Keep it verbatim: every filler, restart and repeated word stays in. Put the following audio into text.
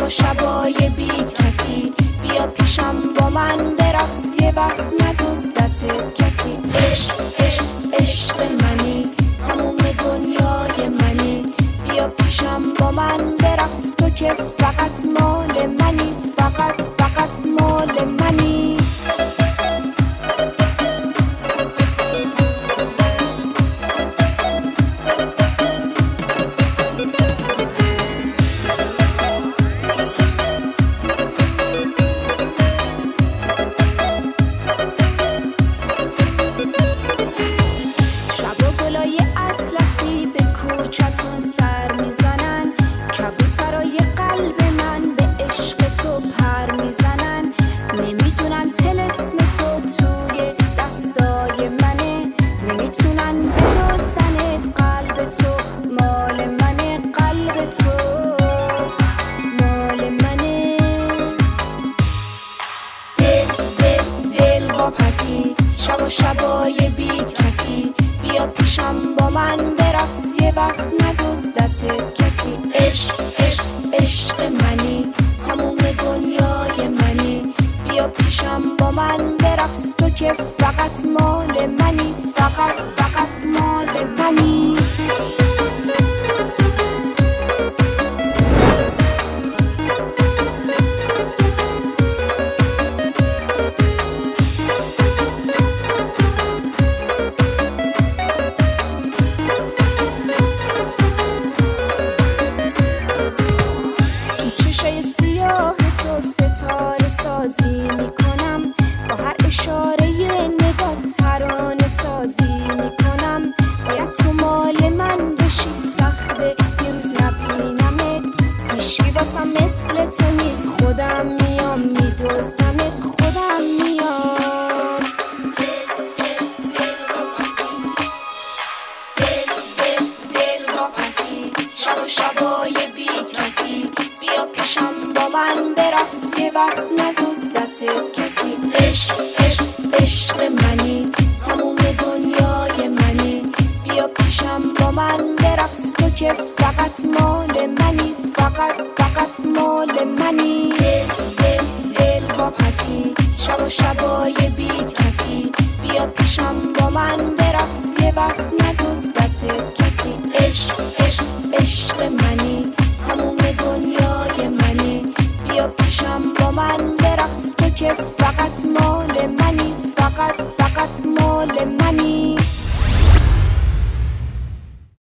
و شبای بی کسی، بیا پیشم با من برقص، یه وقت ندزدتت کسی. عشق عشق عشق منی، تموم دنیای منی، بیا پیشم با من برقص، تو که فقط مال منی، فقط فقط مال منی. شب و شبای بی کسی، بیا پیشم با من برقص، یه وقت ندزدتت کسی. عشق عشق عشق منی، تموم دنیای منی، بیا پیشم با من برقص، تو که فقط مال منی، فقط فقط مال منی. ستاره سازی میکنم، با هر اشاره نگاه ترانه سازی میکنم. باید تو مال من بشی، سخته یه روز نبینمت، هیچی واسم مثل تو نیست، خودم میام میدزدمت، خودم میام. دل دل دل واپسی، شب و شبای بی کسی، بیا پیشم با من برقص، یه وقت ندزدتت کسی. عشق عشق عشق منی، تموم دنیای منی، بیا پیشم با من برقص، تو که فقط مال منی، فقط فقط مال منی. دل دل دل واپسی، شب و شبای بی کسی، بیا پیشم با من برقص، یه وقت ندزدتت کسی. عشق عشق عشق منی،